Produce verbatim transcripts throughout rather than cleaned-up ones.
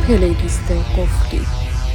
پلیلیست قفلی.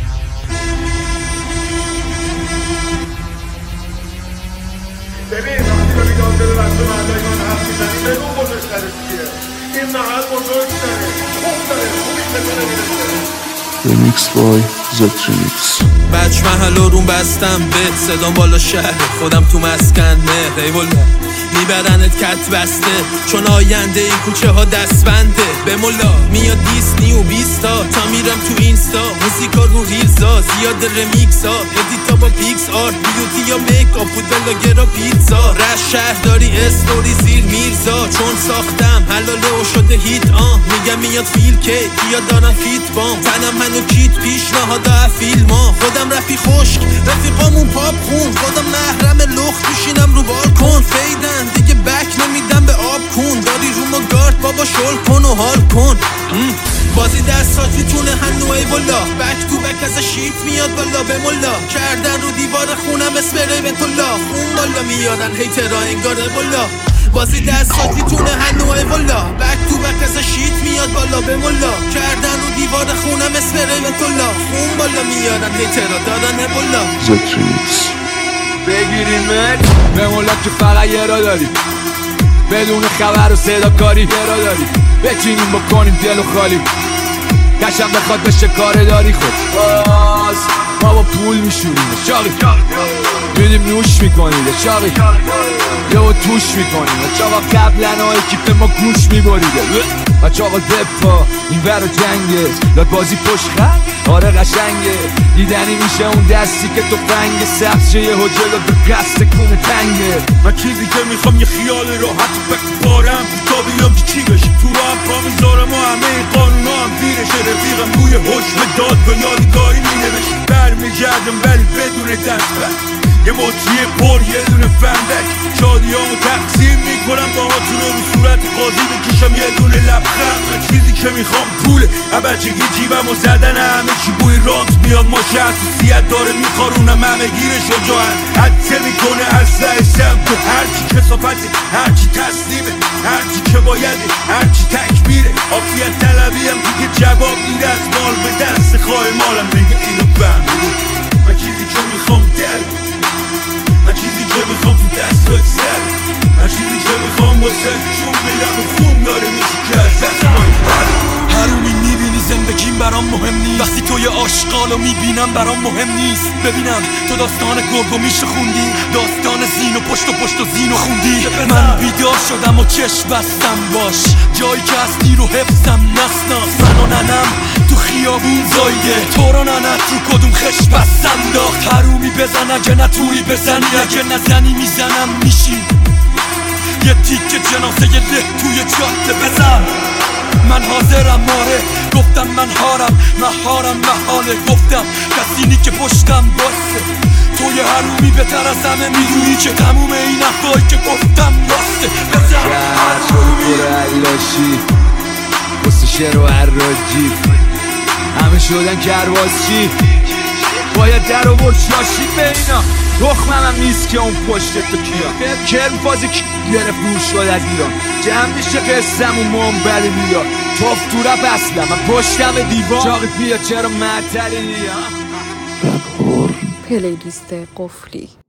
ببین وقتی رو میگم دل بسته مردای من حرف میزنی بگو بزرگتره چیه این محل بزرگتره خوب داره خوبی بتونه میرسه. Remix by زتریمیکس. بچ محل رو بستم به صدام بالا شهر خودم تو مسکن مهر ای والا میبرنت کت بسته چون آینده این کوچه ها دست بنده به مولا میاد دیسنی و بیستا تا میرم تو اینستا موسیقا رو ریلزا زیاد رمیکس ها ادیتا با پیکس آرت بیوتی یا میک آپ و بلاگرا پیتزا رش شهرداری استوری زیر میرزا چون ساختم حلاله و شده هیت آن میگم میاد فیل کی یا دارم فیت بام تنم منو کیت پیشنهاد فیلم ها خودم رفی خشک رفیقامون پاپ خون خودم محرم لخت میشینم رو بالکن فیدن دیگه بک نمیدم به آب کن داری رو ما گارد بابا شل کن و حال کن بازی دستاتی تونه هنو ای والا بک تو بک از شیپ میاد بالا به ملا کردن رو دیوار خونم اسپری به طلا خون بالا میادن هیترا انگاره بالا بازی دستاتی تونه هنو ای والا بک تو بک از شیپ میاد بالا به ملا کردن رو دیوار خونم اسپری به طلا خون بالا میادن هیترا دادن بالا. زتریمیکس. بگیریم به مولا که فقط یه را داری بدون خبر و صدا کاری یه را داری بچینیم بکنیم دل و خالی کشم بخواد بشه کار داری خود باز ما با پول میشوریم شاقی میدیم نوش میکنیم شاقی یه و توش میکنیم چاقا قبلن های کیف ما گوش میبریده و چاقا دپا این ور و جنگه لاد بازی پشت خط آره قشنگه دیدنی میشه اون دستی که تو فنگ سبز شه یه حجل به قصد کونه تنگه من چیزی که میخوام یه خیال راحت و بکبارم تا بیام که چی بشه تو رو هم پا میذارم و همه این قانون ها هم دیرشه رفیقم روی حکم داد و یادگاری مینوشت برمیگردم ولی بدون دست بر یه مطریه پر یه دونه فندک شادیامو تقسیم میکنم با هاتون رو رو صورت قاضی بکشم یه دونه لبخند من چیزی که میخوام پوله ابرچگی جیبم و زدن همه چی بوی رانت میاد ماشه حساسیت داره میخارونم همه گیر شجاعت حدثه میکنه اصلا سمت هرچی کسافته هرچی تسلیمه هرچی که بایده هرچی تکبیره عافیت طلبی هم دیگه جواب میده از مال به دست خواه مالم بگه اینو فهمیده من چیزی که میخوام دل من چیزی که میخوام تو دستای سر من چیزی که میخوام واسه چون میدم و خون داره میشه که از دست حرومی میبینی زندگیم برام مهم نیست وقتی تو یه آشغالو میبینم برام مهم نیست ببینم تو داستان گرگ و میشه خوندی داستان زین و پشت و پشت و زین و خوندی من بیدار شدم و چشم بستم باش جایی که هستی رو حفظم نسناس من و ننم تو خیابون زایده تو رو ننت رو کدوم خش بستم داخت حرومی بزن اگه نتوری بزنی اگه نزنی میزنم میشی یه تیکه جنازه یه له توی جاده بزن من حاضرم ماره گفتم من هارم مهارم محاله گفتم کسینی که پشتم باسه تو یه حرومی بهتر از همه میدونی که تموم این حرفایی که گفتم راسته بزن حرومی علاشی واسه شعر و عراجی همه شدن کروازچی باید در و برشاشی به اینا رخمم هم نیست که اون پشت تو کیا کرم فازی کی گرفت نور شد از ایران جمع میشه قسم و منبر میاد توف تو رپ اصلا من پشتم دیوان چاقی بیا چرا معطلی رپ هورن. پلیلیست قفلی.